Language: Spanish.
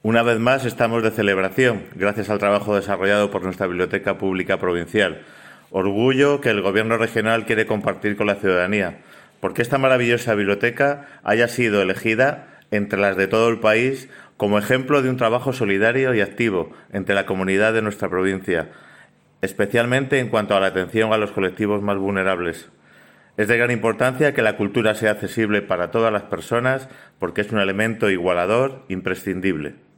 Una vez más estamos de celebración, gracias al trabajo desarrollado por nuestra Biblioteca Pública Provincial. Orgullo que el Gobierno regional quiere compartir con la ciudadanía, porque esta maravillosa biblioteca haya sido elegida entre las de todo el país como ejemplo de un trabajo solidario y activo entre la comunidad de nuestra provincia, especialmente en cuanto a la atención a los colectivos más vulnerables. Es de gran importancia que la cultura sea accesible para todas las personas porque es un elemento igualador imprescindible.